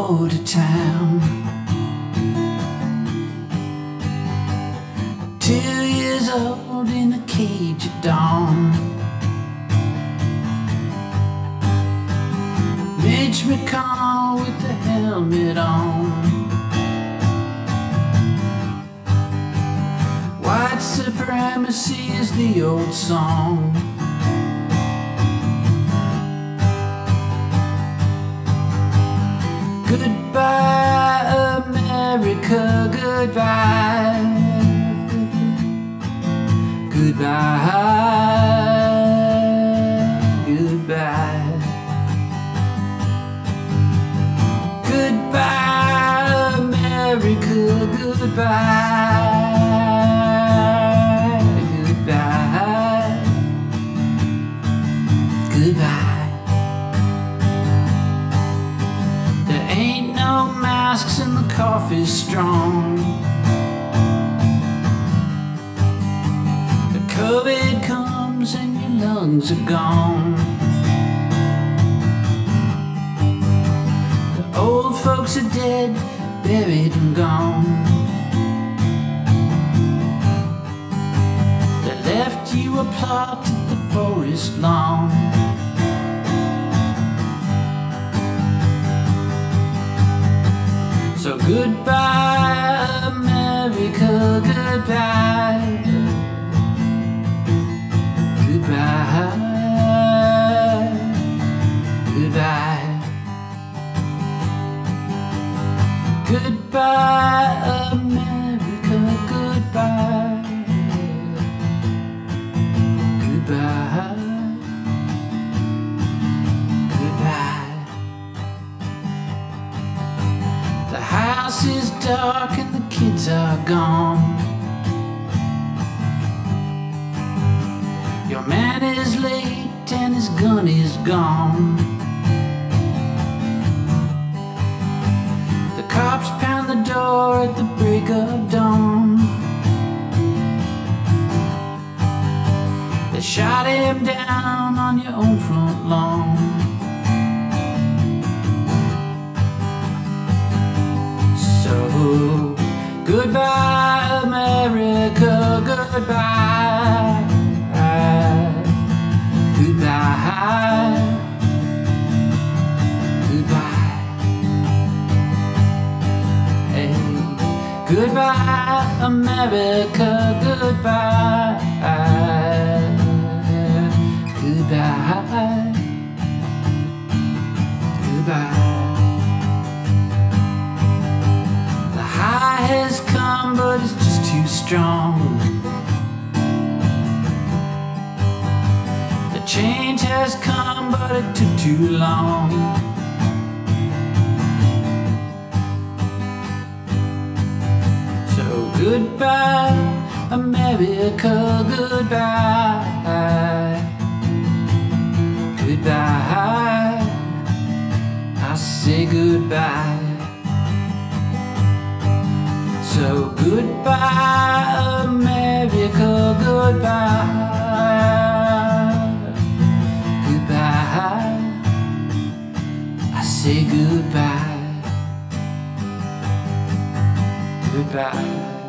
go to town. 2 years old in a cage at dawn. Mitch McConnell with the helmet on. White supremacy is the old song. Goodbye, America, goodbye. Goodbye, goodbye. Goodbye, America, goodbye. Goodbye, goodbye. There ain't no masks and the coffee's strong. The COVID comes and your lungs are gone. The old folks are dead, buried and gone. They left you a plot at the forest lawn. So goodbye, America, goodbye. Goodbye, goodbye. Goodbye, America, goodbye. Goodbye, goodbye. The house is dark and the kids are gone. Your man is late and his gun is gone. The cops pound the door at the break of dawn. They shot him down on your own front lawn. So goodbye, America, goodbye. Goodbye, goodbye. Hey, goodbye, America, goodbye. Goodbye, goodbye. The high has come, but it's just too strong. Change has come, but it took too long. So goodbye, America, goodbye. Goodbye, I say goodbye. So goodbye, America, goodbye. I say goodbye, goodbye.